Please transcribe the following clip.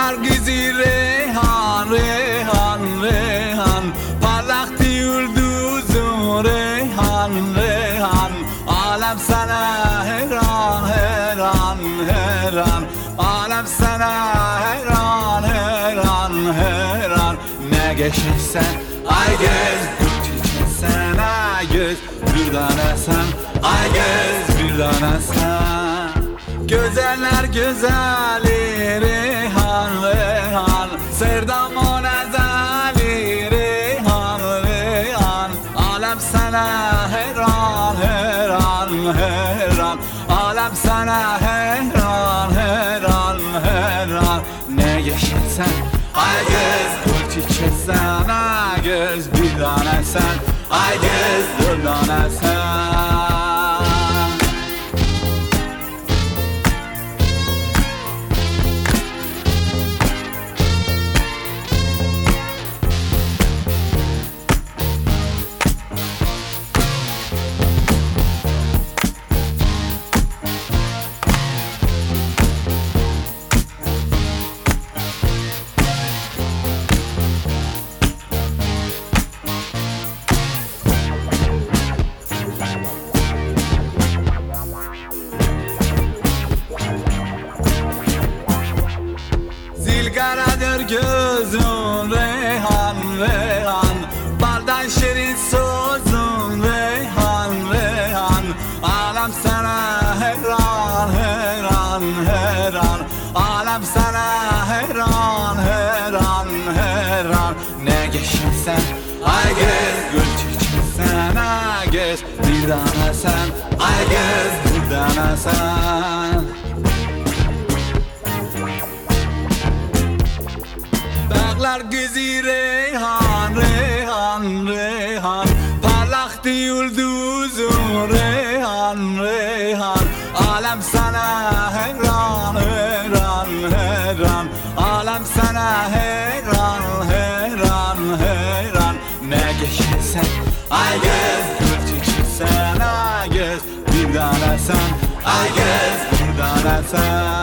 Bağlar güzü reyhan, reyhan, reyhan. Parlaktı yıldızın reyhan, reyhan. Alem sana heyran, heyran, heyran. Alem sana heyran, heyran, heyran. Ne geçirsen ay göz, sen ay göz, bir tane sen ay göz, bir tane sen. Güzeller güzeli reyhan, reyhan. Serdamon ezeli reyhan, reyhan. Alem sana heyran, heyran, heyran. Alem sana heyran, heyran, heyran. Ne yeşilsen ay göz, gül çiçeksen ay göz, bir tane sen ay göz, bir tane sen. Zilgaradır gözün reyhan, reyhan. Baldan şirin sözün reyhan, reyhan. Alem sana heyran, heyran, heyran. Alem sana heyran, heyran, heyran. Ne geçirsen ay göz, gül çiçeksen ay göz, bir tane sen ay göz, bir tane sen. Dağlar güzü reyhan, reyhan, reyhan. Parlaktı yıldızın reyhan, reyhan. Alem sana heyran, heyran, heyran. Alem sana heyran, heyran, heyran. Ne geçirsen ay göz, gül çiçeksen ay göz, bir tane sen ay göz, bir tane sen.